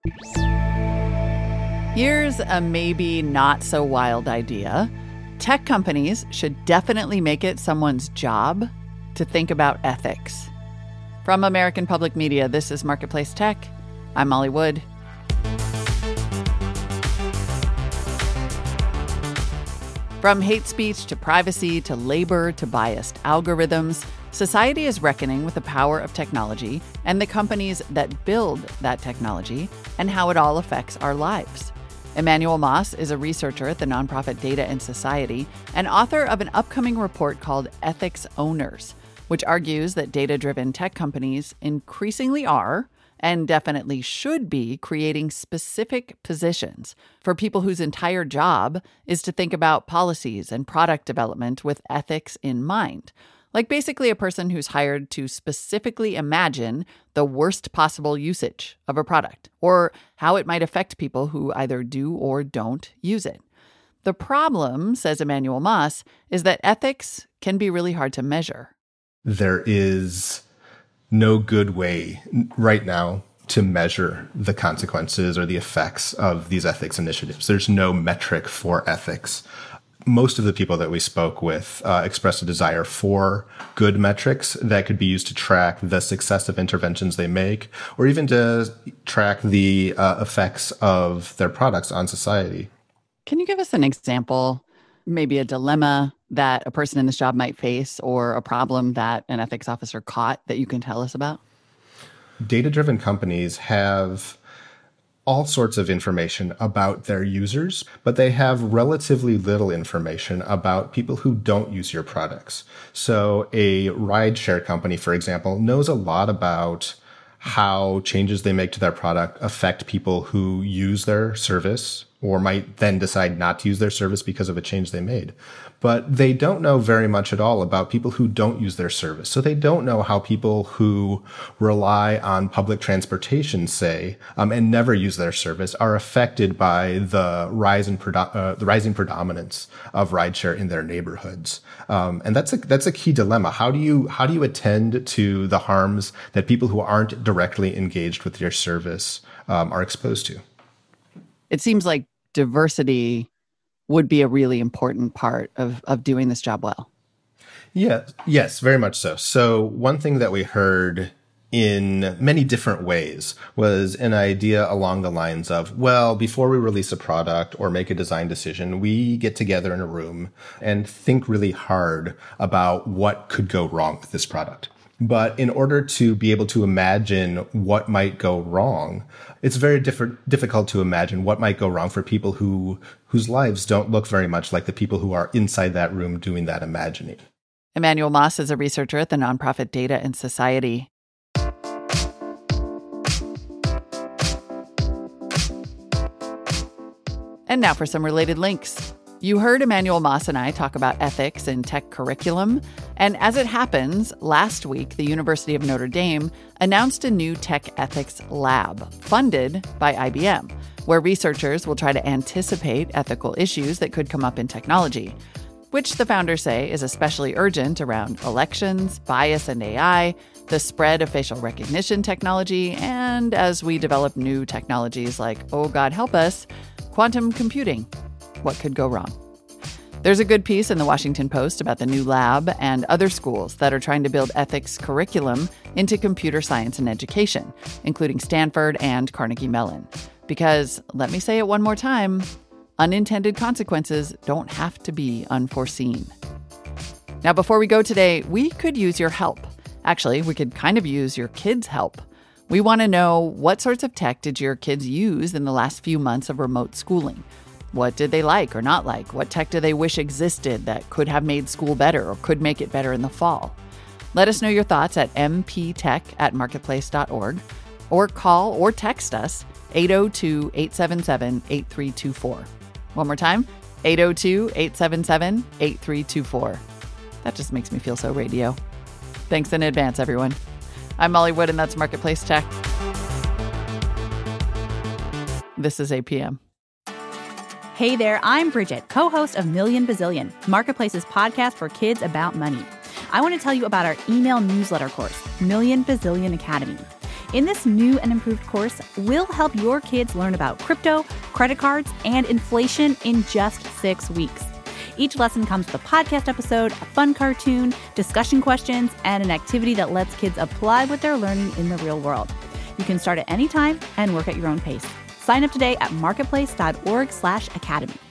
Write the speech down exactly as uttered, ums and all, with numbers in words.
Here's a maybe not so wild idea. Tech companies should definitely make it someone's job to think about ethics. From American Public Media, this is Marketplace Tech. I'm Molly Wood. From hate speech to privacy to labor to biased algorithms, society is reckoning with the power of technology and the companies that build that technology and how it all affects our lives. Emmanuel Moss is a researcher at the nonprofit Data and Society and author of an upcoming report called Ethics Owners, which argues that data-driven tech companies increasingly are, and definitely should be, creating specific positions for people whose entire job is to think about policies and product development with ethics in mind. Like basically a person who's hired to specifically imagine the worst possible usage of a product or how it might affect people who either do or don't use it. The problem, says Emmanuel Moss, is that ethics can be really hard to measure. There is no good way right now to measure the consequences or the effects of these ethics initiatives. There's no metric for ethics. Most of the people that we spoke with uh, expressed a desire for good metrics that could be used to track the success of interventions they make, or even to track the uh, effects of their products on society. Can you give us an example, maybe a dilemma that a person in this job might face, or a problem that an ethics officer caught that you can tell us about? Data-driven companies have all sorts of information about their users, but they have relatively little information about people who don't use your products. So a rideshare company, for example, knows a lot about how changes they make to their product affect people who use their service or might then decide not to use their service because of a change they made. But they don't know very much at all about people who don't use their service. So they don't know how people who rely on public transportation, say, um, and never use their service are affected by the rise in predo- uh, the rising predominance of rideshare in their neighborhoods. Um, and that's a that's a key dilemma. How do you how do you attend to the harms that people who aren't directly engaged with your service um, are exposed to? It seems like diversity would be a really important part of, of doing this job well. Yeah, yes, very much so. So one thing that we heard in many different ways was an idea along the lines of, well, before we release a product or make a design decision, we get together in a room and think really hard about what could go wrong with this product. But in order to be able to imagine what might go wrong, it's very diff- difficult to imagine what might go wrong for people who whose lives don't look very much like the people who are inside that room doing that imagining. Emmanuel Moss is a researcher at the nonprofit Data and Society. And now for some related links. You heard Emmanuel Moss and I talk about ethics in tech curriculum. And as it happens, last week, the University of Notre Dame announced a new tech ethics lab funded by I B M, where researchers will try to anticipate ethical issues that could come up in technology, which the founders say is especially urgent around elections, bias and A I, the spread of facial recognition technology, and as we develop new technologies like, oh God help us, quantum computing. What could go wrong? There's a good piece in the Washington Post about the new lab and other schools that are trying to build ethics curriculum into computer science and education, including Stanford and Carnegie Mellon. Because, let me say it one more time, unintended consequences don't have to be unforeseen. Now, before we go today, we could use your help. Actually, we could kind of use your kids' help. We want to know, what sorts of tech did your kids use in the last few months of remote schooling? What did they like or not like? What tech do they wish existed that could have made school better or could make it better in the fall? Let us know your thoughts at m p tech at marketplace dot org or call or text us eight oh two, eight seven seven, eight three two four. One more time, eight oh two, eight seven seven, eight three two four. That just makes me feel so radio. Thanks in advance, everyone. I'm Molly Wood, and that's Marketplace Tech. This is A P M. Hey there, I'm Bridget, co-host of Million Bazillion, Marketplace's podcast for kids about money. I want to tell you about our email newsletter course, Million Bazillion Academy. In this new and improved course, we'll help your kids learn about crypto, credit cards, and inflation in just six weeks. Each lesson comes with a podcast episode, a fun cartoon, discussion questions, and an activity that lets kids apply what they're learning in the real world. You can start at any time and work at your own pace. Sign up today at marketplace.org slash academy.